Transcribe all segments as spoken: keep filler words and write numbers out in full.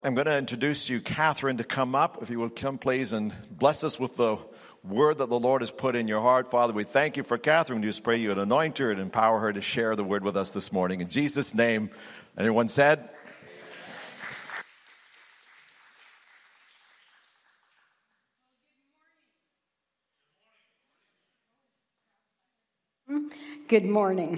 I'm going to introduce you, Catherine, to come up. If you will come, please, and bless us with the word that the Lord has put in your heart. Father, we thank you for Catherine. We just pray you would anoint her and empower her to share the word with us this morning. In Jesus' name, everyone said? Good morning.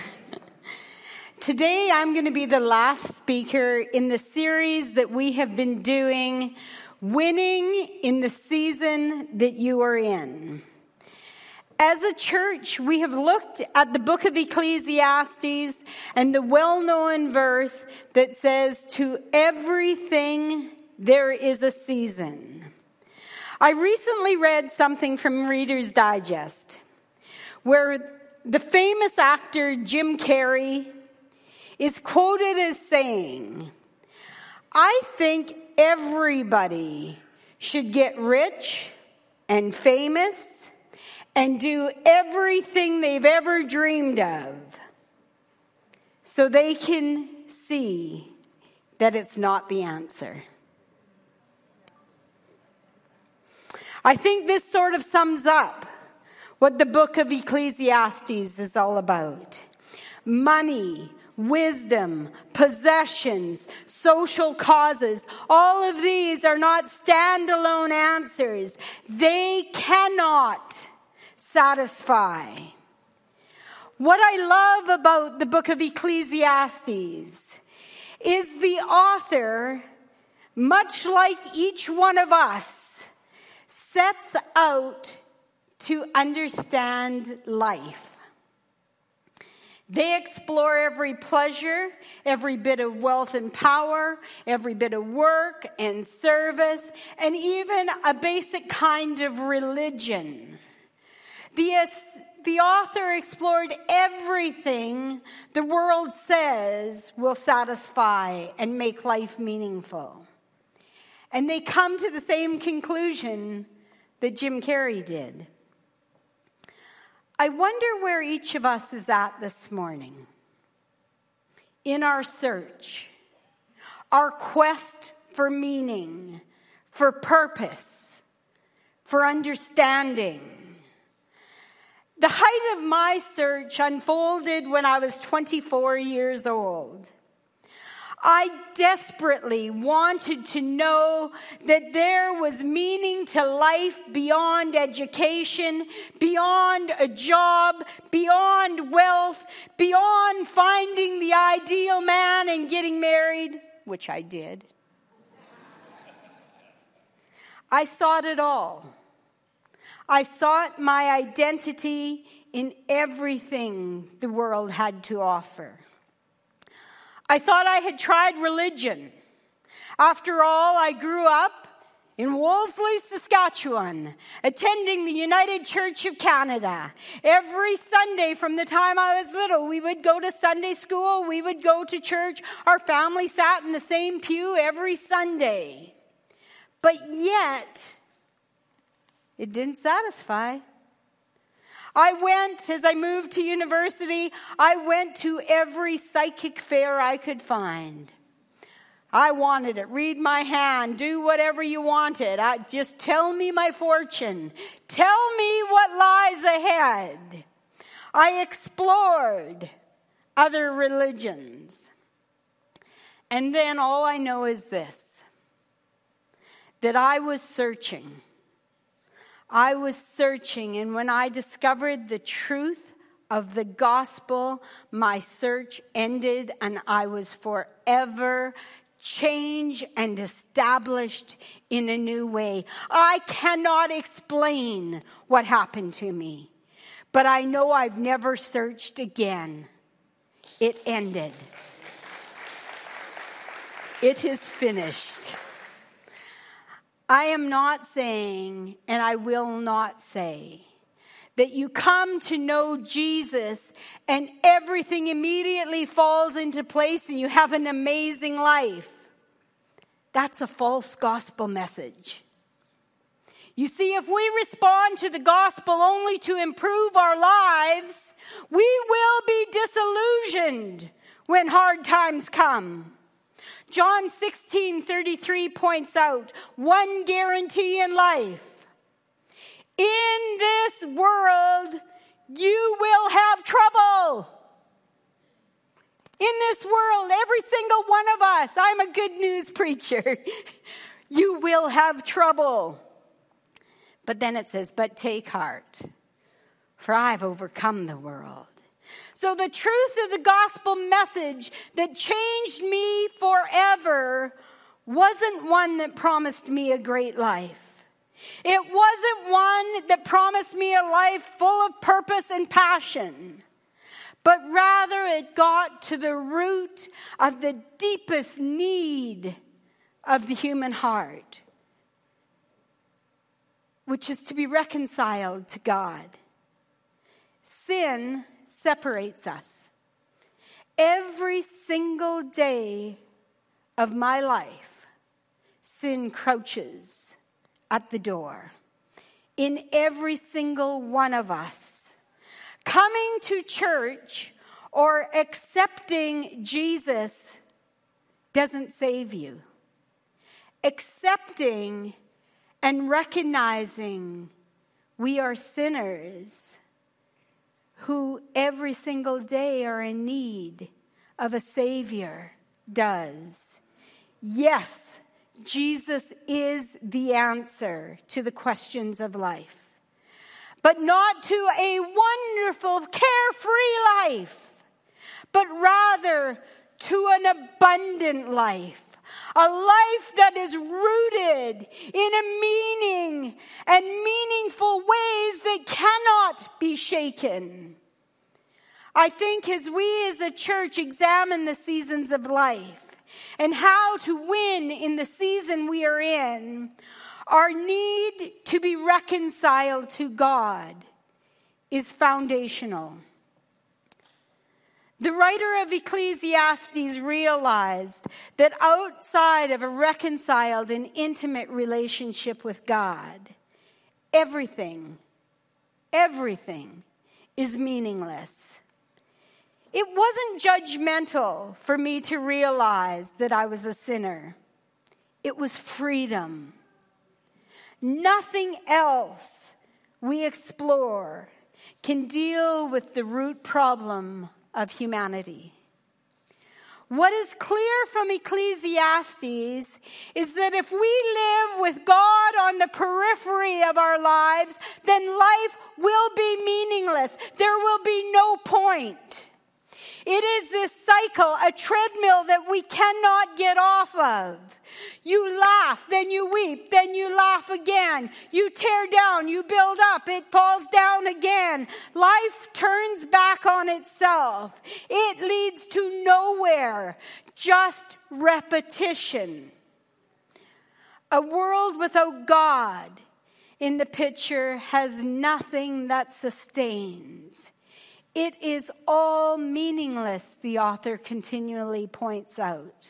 Today I'm going to be the last speaker in the series that we have been doing, Winning in the Season That You Are In. As a church, we have looked at the book of Ecclesiastes and the well-known verse that says, "To everything there is a season." I recently read something from Reader's Digest, where the famous actor Jim Carrey is quoted as saying, "I think everybody should get rich and famous and do everything they've ever dreamed of so they can see that it's not the answer." I think this sort of sums up what the book of Ecclesiastes is all about. Money, wisdom, possessions, social causes, all of these are not standalone answers. They cannot satisfy. What I love about the book of Ecclesiastes is the author, much like each one of us, sets out to understand life. They explore every pleasure, every bit of wealth and power, every bit of work and service, and even a basic kind of religion. The, the author explored everything the world says will satisfy and make life meaningful. And they come to the same conclusion that Jim Carrey did. I wonder where each of us is at this morning in our search, our quest for meaning, for purpose, for understanding. The height of my search unfolded when I was twenty-four years old. I desperately wanted to know that there was meaning to life beyond education, beyond a job, beyond wealth, beyond finding the ideal man and getting married, which I did. I sought it all. I sought my identity in everything the world had to offer. I thought I had tried religion. After all, I grew up in Wolseley, Saskatchewan, attending the United Church of Canada. Every Sunday from the time I was little, we would go to Sunday school, we would go to church. Our family sat in the same pew every Sunday. But yet, it didn't satisfy. I went, as I moved to university, I went to every psychic fair I could find. I wanted it. Read my hand. Do whatever you wanted. I, just tell me my fortune. Tell me what lies ahead. I explored other religions. And then all I know is this, that I was searching. I was searching, and when I discovered the truth of the gospel, my search ended, and I was forever changed and established in a new way. I cannot explain what happened to me, but I know I've never searched again. It ended. It is finished. I am not saying, and I will not say, that you come to know Jesus and everything immediately falls into place and you have an amazing life. That's a false gospel message. You see, if we respond to the gospel only to improve our lives, we will be disillusioned when hard times come. John sixteen thirty-three points out one guarantee in life. In this world, you will have trouble. In this world, every single one of us, I'm a good news preacher, you will have trouble. But then it says, but take heart, for I've overcome the world. So the truth of the gospel message that changed me forever wasn't one that promised me a great life. It wasn't one that promised me a life full of purpose and passion. But rather it got to the root of the deepest need of the human heart, which is to be reconciled to God. Sin separates us. Every single day of my life, sin crouches at the door. In every single one of us. Coming to church or accepting Jesus doesn't save you. Accepting and recognizing we are sinners who every single day are in need of a Savior does. Yes, Jesus is the answer to the questions of life. But not to a wonderful, carefree life, but rather to an abundant life. A life that is rooted in a meaning and meaningful ways that cannot be shaken. I think as we as a church examine the seasons of life and how to win in the season we are in, our need to be reconciled to God is foundational. The writer of Ecclesiastes realized that outside of a reconciled and intimate relationship with God, everything, everything is meaningless. It wasn't judgmental for me to realize that I was a sinner. It was freedom. Nothing else we explore can deal with the root problem of humanity. What is clear from Ecclesiastes is that if we live with God on the periphery of our lives, then life will be meaningless. There will be no point. It is this cycle, a treadmill that we cannot get off of. You laugh, then you weep, then you laugh again. You tear down, you build up, it falls down again. Life turns back on itself. It leads to nowhere, just repetition. A world without God in the picture has nothing that sustains. It is all meaningless, the author continually points out.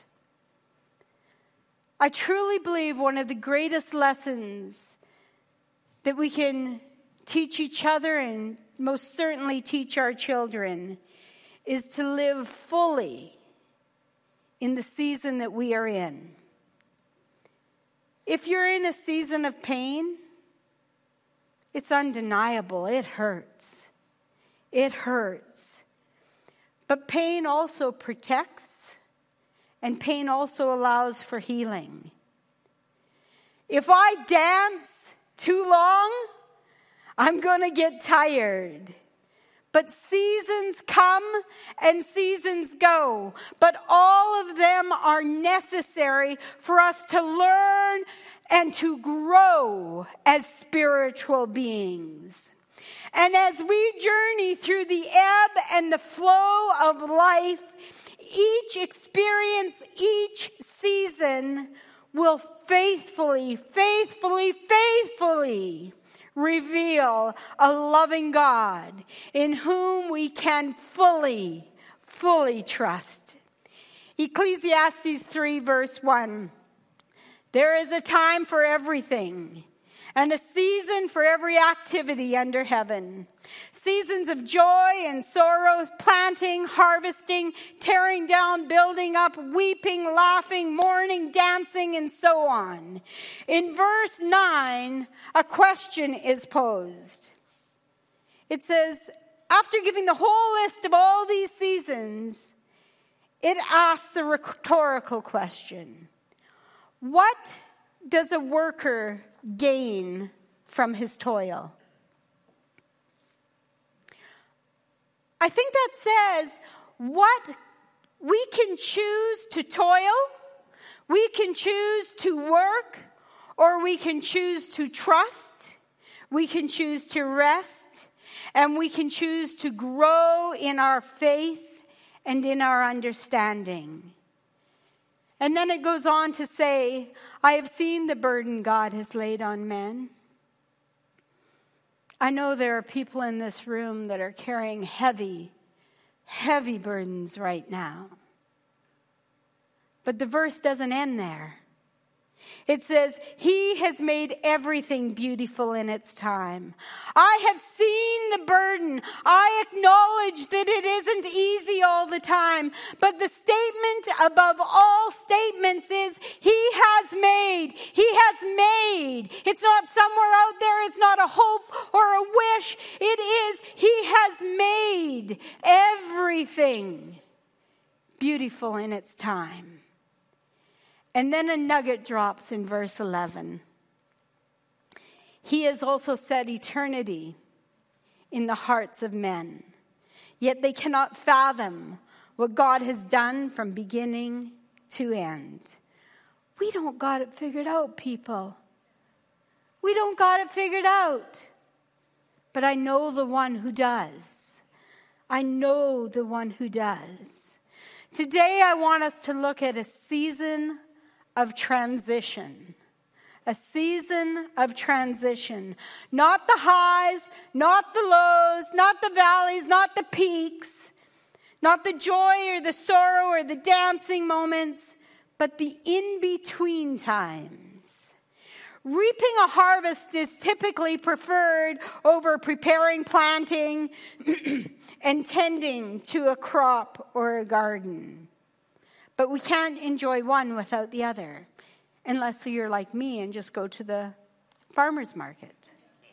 I truly believe one of the greatest lessons that we can teach each other and most certainly teach our children is to live fully in the season that we are in. If you're in a season of pain, it's undeniable. It hurts. It hurts. But pain also protects, and pain also allows for healing. If I dance too long, I'm going to get tired. But seasons come and seasons go. But all of them are necessary for us to learn and to grow as spiritual beings. And as we journey through the ebb and the flow of life, each experience, each season will faithfully, faithfully, faithfully reveal a loving God in whom we can fully, fully trust. Ecclesiastes three verse one. There is a time for everything and a season for every activity under heaven. Seasons of joy and sorrow, planting, harvesting, tearing down, building up, weeping, laughing, mourning, dancing, and so on. In verse nine, a question is posed. It says, after giving the whole list of all these seasons, it asks the rhetorical question, what does a worker gain from his toil? I think that says what we can choose to toil, we can choose to work, or we can choose to trust, we can choose to rest, and we can choose to grow in our faith and in our understanding. And then it goes on to say, I have seen the burden God has laid on men. I know there are people in this room that are carrying heavy, heavy burdens right now. But the verse doesn't end there. It says, he has made everything beautiful in its time. I have seen the burden. I acknowledge that it isn't easy all the time. But the statement above all statements is, he has made. He has made. It's not somewhere out there. It's not a hope or a wish. It is, he has made everything beautiful in its time. And then a nugget drops in verse eleven. He has also set eternity in the hearts of men, yet they cannot fathom what God has done from beginning to end. We don't got it figured out, people. We don't got it figured out. But I know the one who does. I know the one who does. Today I want us to look at a season of transition. A season of transition. Not the highs, not the lows, not the valleys, not the peaks, not the joy or the sorrow or the dancing moments, but the in-between times. Reaping a harvest is typically preferred over preparing, planting, and tending to a crop or a garden. But we can't enjoy one without the other, unless you're like me and just go to the farmer's market.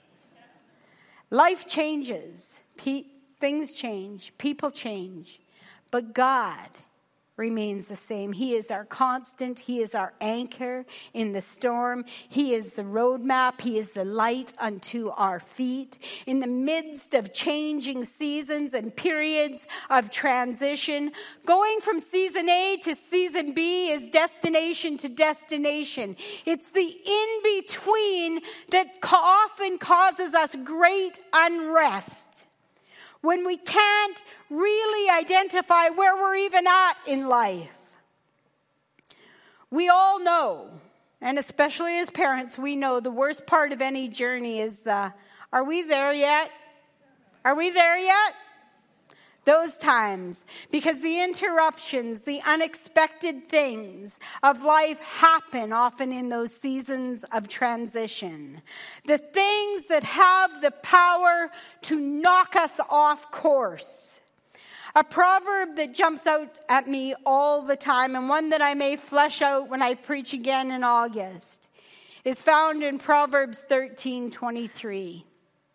Life changes. Pe- things change. People change. But God remains the same. He is our constant. He is our anchor in the storm. He is the roadmap. He is the light unto our feet. In the midst of changing seasons and periods of transition, going from season A to season B is destination to destination. It's the in-between that often causes us great unrest, when we can't really identify where we're even at in life. We all know, and especially as parents, we know the worst part of any journey is the, are we there yet? Are we there yet? Those times, because the interruptions, the unexpected things of life happen often in those seasons of transition. The things that have the power to knock us off course. A proverb that jumps out at me all the time, and one that I may flesh out when I preach again in August, is found in Proverbs thirteen twenty-three.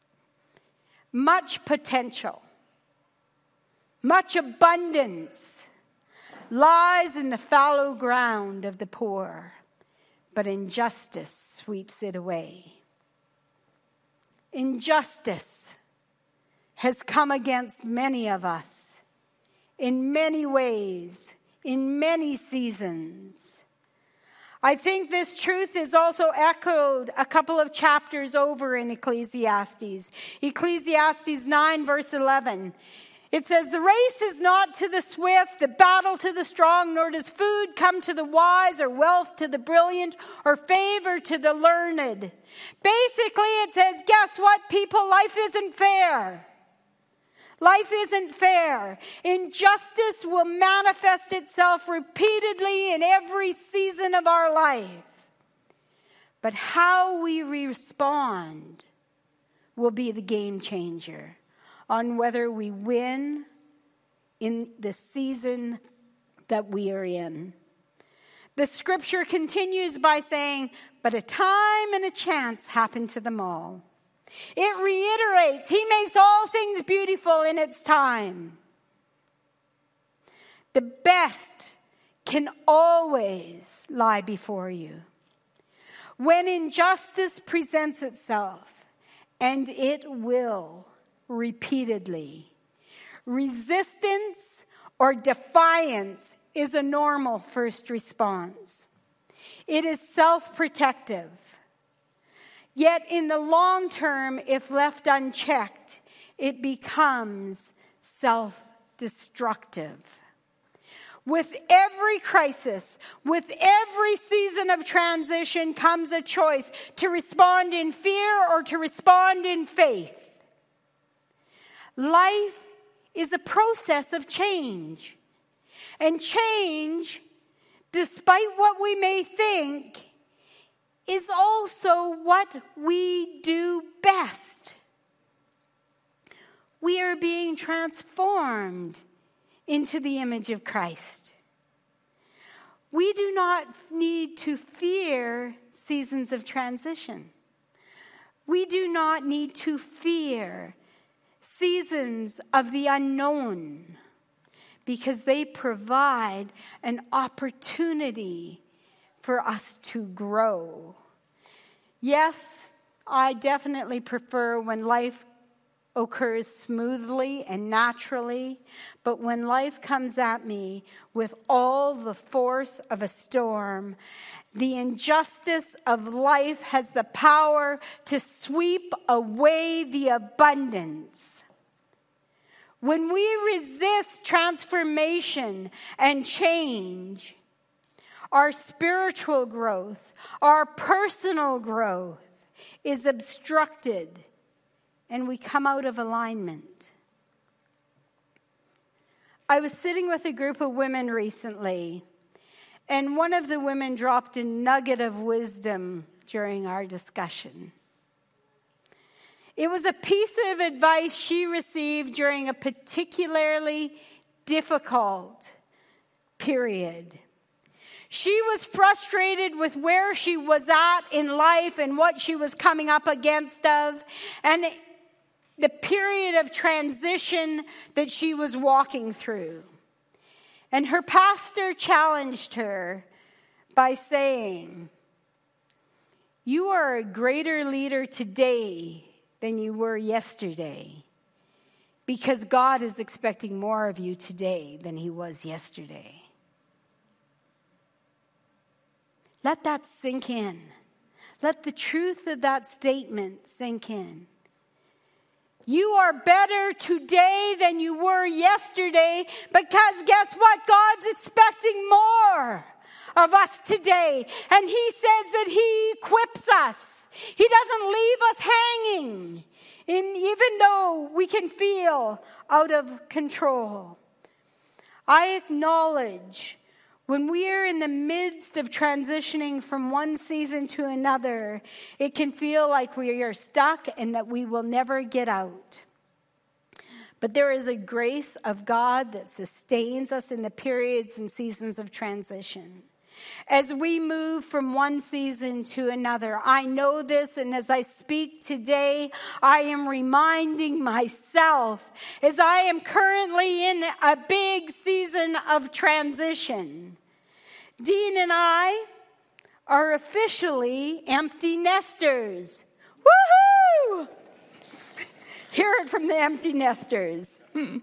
Much potential, much abundance lies in the fallow ground of the poor, but injustice sweeps it away. Injustice has come against many of us in many ways, in many seasons. I think this truth is also echoed a couple of chapters over in Ecclesiastes. Ecclesiastes nine verse eleven. It says, the race is not to the swift, the battle to the strong, nor does food come to the wise, or wealth to the brilliant, or favor to the learned. Basically, it says, guess what, people? Life isn't fair. Life isn't fair. Injustice will manifest itself repeatedly in every season of our life. But how we respond will be the game changer on whether we win in the season that we are in. The scripture continues by saying, but a time and a chance happen to them all. It reiterates, he makes all things beautiful in its time. The best can always lie before you. When injustice presents itself, and it will repeatedly, resistance or defiance is a normal first response. It is self-protective. Yet in the long term, if left unchecked, it becomes self-destructive. With every crisis, with every season of transition comes a choice to respond in fear or to respond in faith. Life is a process of change. And change, despite what we may think, is also what we do best. We are being transformed into the image of Christ. We do not need to fear seasons of transition. We do not need to fear seasons of the unknown, because they provide an opportunity for us to grow. Yes, I definitely prefer when life occurs smoothly and naturally, but when life comes at me with all the force of a storm, the injustice of life has the power to sweep away the abundance. When we resist transformation and change, our spiritual growth, our personal growth is obstructed, and we come out of alignment. I was sitting with a group of women recently, and one of the women dropped a nugget of wisdom during our discussion. It was a piece of advice she received during a particularly difficult period. She was frustrated with where she was at in life and what she was coming up against of, and the period of transition that she was walking through. And her pastor challenged her by saying, "You are a greater leader today than you were yesterday, because God is expecting more of you today than he was yesterday." Let that sink in. Let the truth of that statement sink in. You are better today than you were yesterday, because guess what? God's expecting more of us today. And he says that he equips us. He doesn't leave us hanging, in, even though we can feel out of control. I acknowledge when we are in the midst of transitioning from one season to another, it can feel like we are stuck and that we will never get out. But there is a grace of God that sustains us in the periods and seasons of transition. As we move from one season to another, I know this, and as I speak today, I am reminding myself, as I am currently in a big season of transition. Dean and I are officially empty nesters. Woohoo! Hear it from the empty nesters.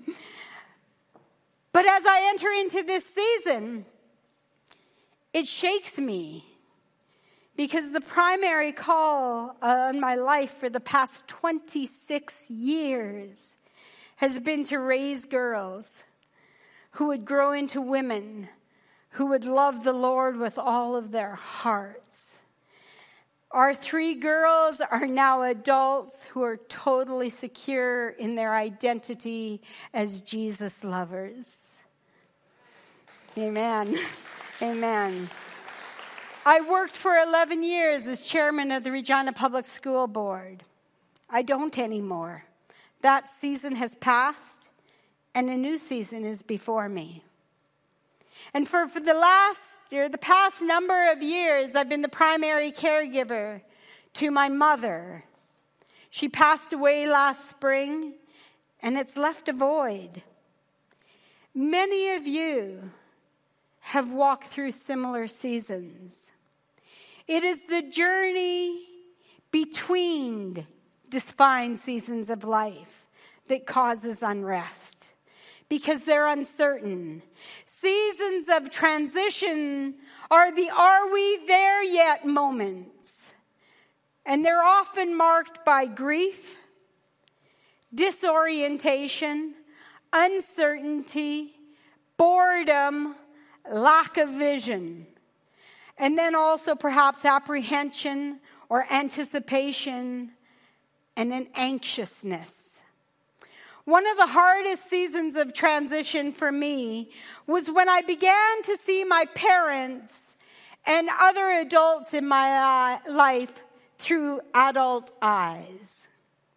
But as I enter into this season, it shakes me, because the primary call on my life for the past twenty-six years has been to raise girls who would grow into women who would love the Lord with all of their hearts. Our three girls are now adults who are totally secure in their identity as Jesus lovers. Amen. Amen. I worked for eleven years as chairman of the Regina Public School Board. I don't anymore. That season has passed, and a new season is before me. And for, for the last, or the past number of years, I've been the primary caregiver to my mother. She passed away last spring, and it's left a void. Many of you have walked through similar seasons. It is the journey between defined seasons of life that causes unrest, because they're uncertain. Seasons of transition are the "are we there yet" moments. And they're often marked by grief, disorientation, uncertainty, boredom, lack of vision. And then also perhaps apprehension or anticipation and an anxiousness. One of the hardest seasons of transition for me was when I began to see my parents and other adults in my life through adult eyes.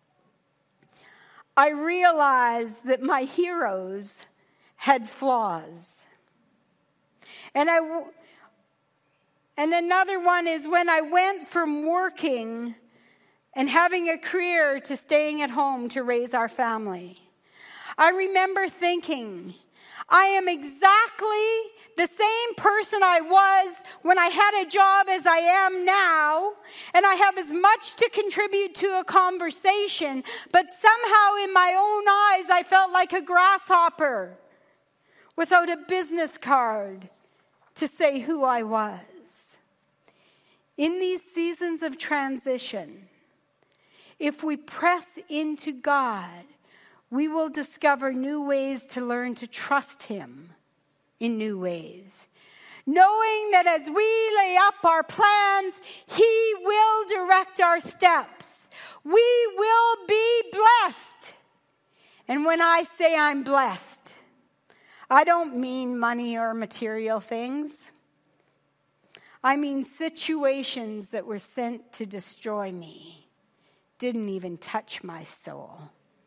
I realized that my heroes had flaws. And I, and another one is when I went from working and having a career to staying at home to raise our family. I remember thinking, I am exactly the same person I was when I had a job as I am now, and I have as much to contribute to a conversation, but somehow in my own eyes I felt like a grasshopper without a business card to say who I was. In these seasons of transition, if we press into God, we will discover new ways to learn to trust Him in new ways. Knowing that as we lay up our plans, He will direct our steps. We will be blessed. And when I say I'm blessed, I don't mean money or material things. I mean situations that were sent to destroy me didn't even touch my soul.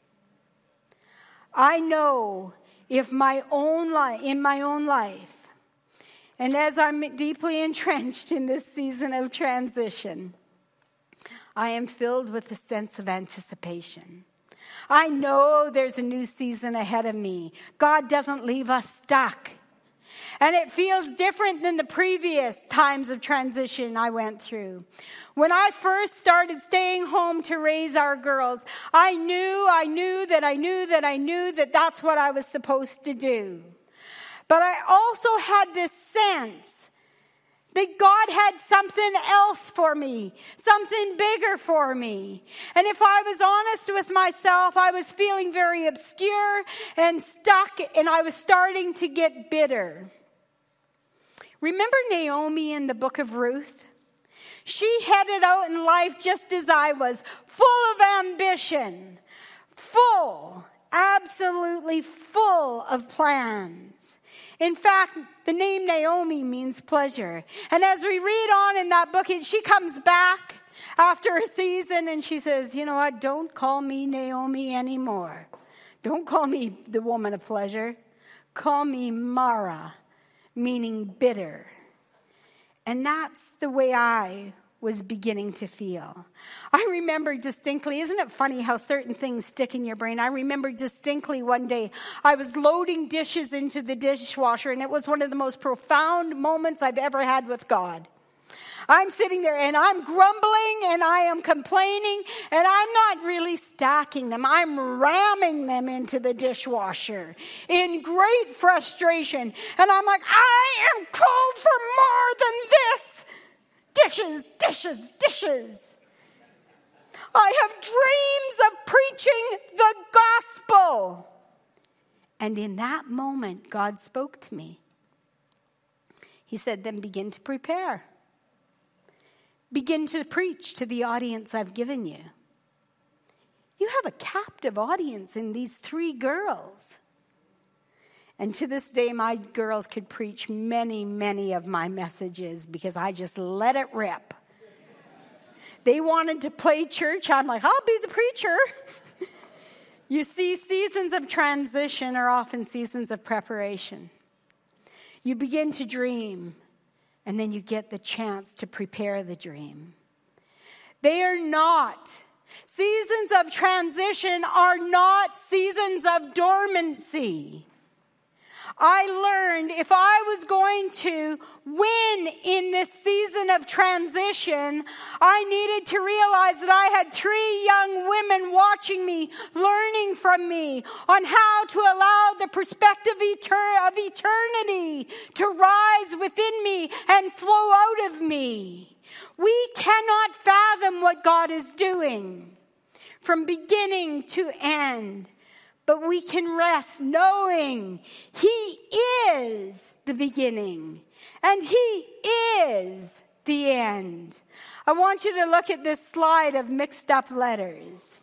I know if my own life, in my own life, and as I'm deeply entrenched in this season of transition, I am filled with a sense of anticipation. I know there's a new season ahead of me. God doesn't leave us stuck. And it feels different than the previous times of transition I went through. When I first started staying home to raise our girls, I knew, I knew that I knew that I knew that that's what I was supposed to do. But I also had this sense that God had something else for me, something bigger for me. And if I was honest with myself, I was feeling very obscure and stuck, and I was starting to get bitter. Remember Naomi in the book of Ruth? She headed out in life just as I was, full of ambition, full, absolutely full of plans. In fact, the name Naomi means pleasure. And as we read on in that book, she comes back after a season and she says, you know what, don't call me Naomi anymore. Don't call me the woman of pleasure. Call me Mara, meaning bitter. And that's the way I was beginning to feel. I remember distinctly, isn't it funny how certain things stick in your brain? I remember distinctly one day I was loading dishes into the dishwasher, and it was one of the most profound moments I've ever had with God. I'm sitting there and I'm grumbling and I am complaining, and I'm not really stacking them. I'm ramming them into the dishwasher in great frustration. And I'm like, I am called for more than this. Dishes, dishes, dishes. I have dreams of preaching the gospel. And in that moment, God spoke to me. He said, then begin to prepare. Begin to preach to the audience I've given you. You have a captive audience in these three girls. And to this day, my girls could preach many, many of my messages because I just let it rip. They wanted to play church. I'm like, I'll be the preacher. You see, seasons of transition are often seasons of preparation. You begin to dream, and then you get the chance to prepare the dream. They are not. Seasons of transition are not seasons of dormancy. I learned if I was going to win in this season of transition, I needed to realize that I had three young women watching me, learning from me on how to allow the perspective of eternity to rise within me and flow out of me. We cannot fathom what God is doing from beginning to end. But we can rest knowing He is the beginning and He is the end. I want you to look at this slide of mixed up letters.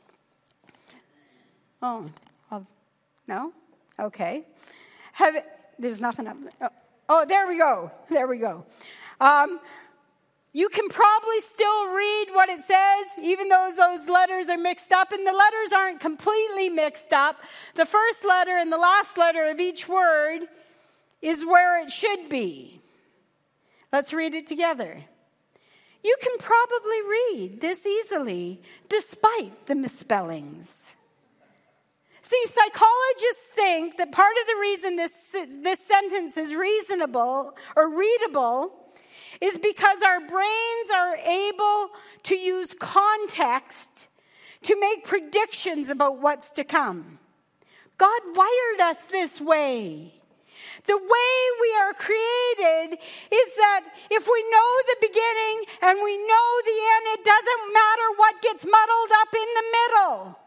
Oh, oh no? Okay. Have it, there's nothing up. Oh, oh, there we go. There we go. Um, You can probably still read what it says, even though those letters are mixed up. And the letters aren't completely mixed up. The first letter and the last letter of each word is where it should be. Let's read it together. You can probably read this easily, despite the misspellings. See, psychologists think that part of the reason this, this sentence is reasonable or readable is because our brains are able to use context to make predictions about what's to come. God wired us this way. The way we are created is that if we know the beginning and we know the end, it doesn't matter what gets muddled up in the middle.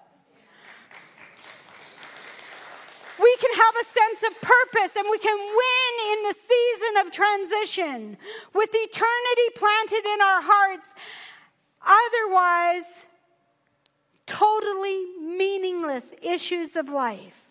We can have a sense of purpose and we can win in the season of transition with eternity planted in our hearts. Otherwise, totally meaningless issues of life.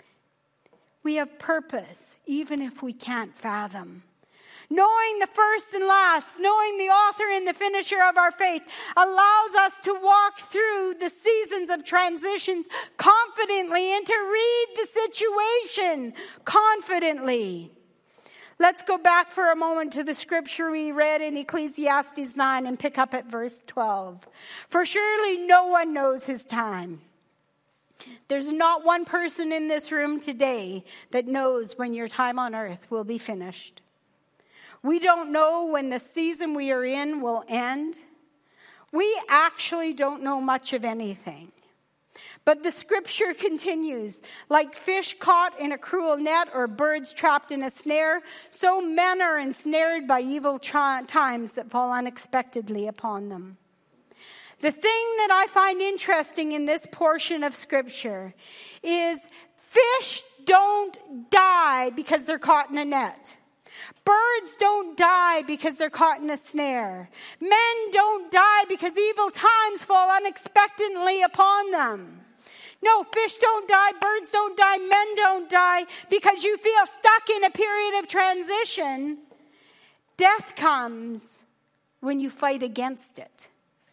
We have purpose even if we can't fathom. Knowing the first and last, knowing the author and the finisher of our faith allows us to walk through the seasons of transitions confidently and to read the situation confidently. Let's go back for a moment to the scripture we read in Ecclesiastes nine and pick up at verse twelve. For surely no one knows his time. There's not one person in this room today that knows when your time on earth will be finished. We don't know when the season we are in will end. We actually don't know much of anything. But the scripture continues, like fish caught in a cruel net or birds trapped in a snare, so men are ensnared by evil tra- times that fall unexpectedly upon them. The thing that I find interesting in this portion of scripture is fish don't die because they're caught in a net. Birds don't die because they're caught in a snare. Men don't die because evil times fall unexpectedly upon them. No, fish don't die, birds don't die, men don't die because you feel stuck in a period of transition. Death comes when you fight against it.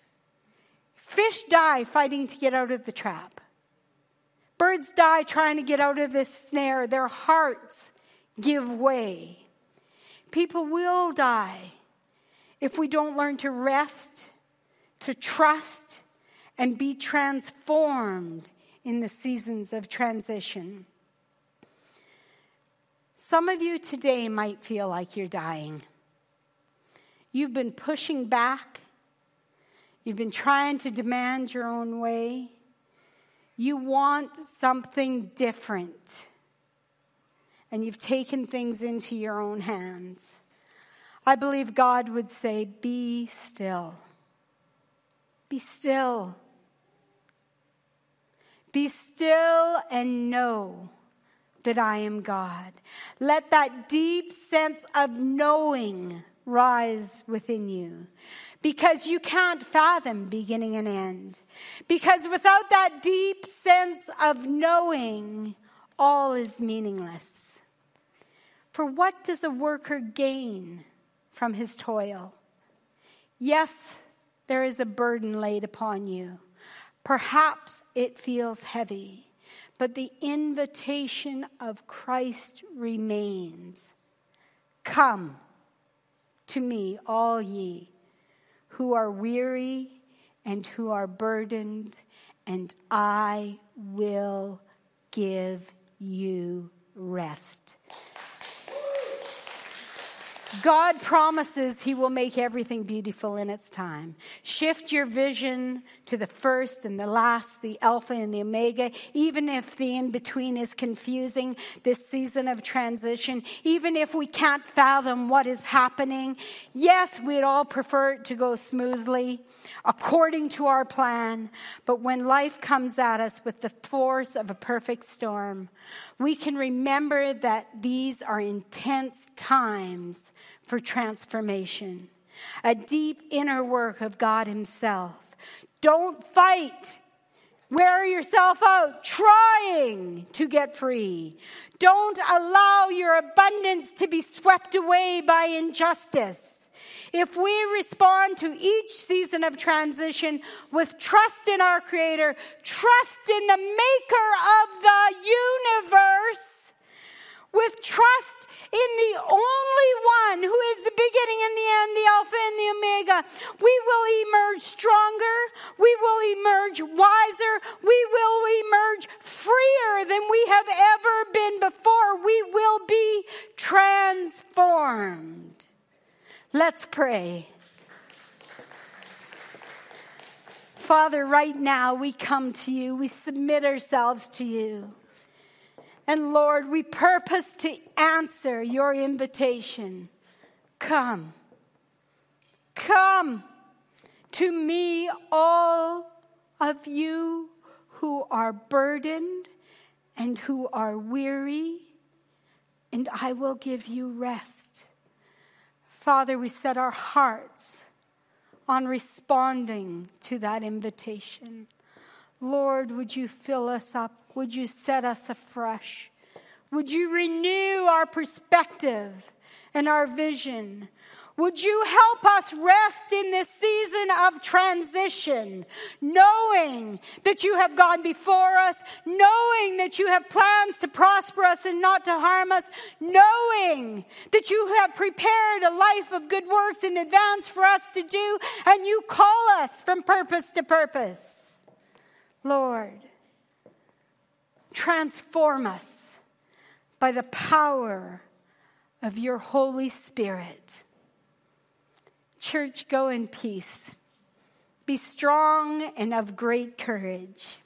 Fish die fighting to get out of the trap. Birds die trying to get out of this snare. Their hearts give way. People will die if we don't learn to rest, to trust, and be transformed in the seasons of transition. Some of you today might feel like you're dying. You've been pushing back. You've been trying to demand your own way. You want something different. And you've taken things into your own hands. I believe God would say, be still. Be still. Be still and know that I am God. Let that deep sense of knowing rise within you. Because you can't fathom beginning and end. Because without that deep sense of knowing, all is meaningless. For what does a worker gain from his toil? Yes, there is a burden laid upon you. Perhaps it feels heavy, but the invitation of Christ remains. Come to me, all ye who are weary and who are burdened, and I will give you rest. God promises he will make everything beautiful in its time. Shift your vision to the first and the last, the Alpha and the Omega, even if the in-between is confusing, this season of transition, even if we can't fathom what is happening. Yes, we'd all prefer it to go smoothly, according to our plan. But when life comes at us with the force of a perfect storm, we can remember that these are intense times for transformation, a deep inner work of God himself. Don't fight. Wear yourself out trying to get free. Don't allow your abundance to be swept away by injustice. If we respond to each season of transition with trust in our Creator, trust in the Maker of the universe, with trust in the only one who is the beginning and the end, the Alpha and the Omega, we will emerge stronger, we will emerge wiser, we will emerge freer than we have ever been before. We will be transformed. Let's pray. Father, right now we come to you, we submit ourselves to you. And Lord, we purpose to answer your invitation. Come. Come to me, all of you who are burdened and who are weary, and I will give you rest. Father, we set our hearts on responding to that invitation. Lord, would you fill us up? Would you set us afresh? Would you renew our perspective and our vision? Would you help us rest in this season of transition, knowing that you have gone before us, knowing that you have plans to prosper us and not to harm us, knowing that you have prepared a life of good works in advance for us to do, and you call us from purpose to purpose. Lord, transform us by the power of your Holy Spirit. Church, go in peace. Be strong and of great courage.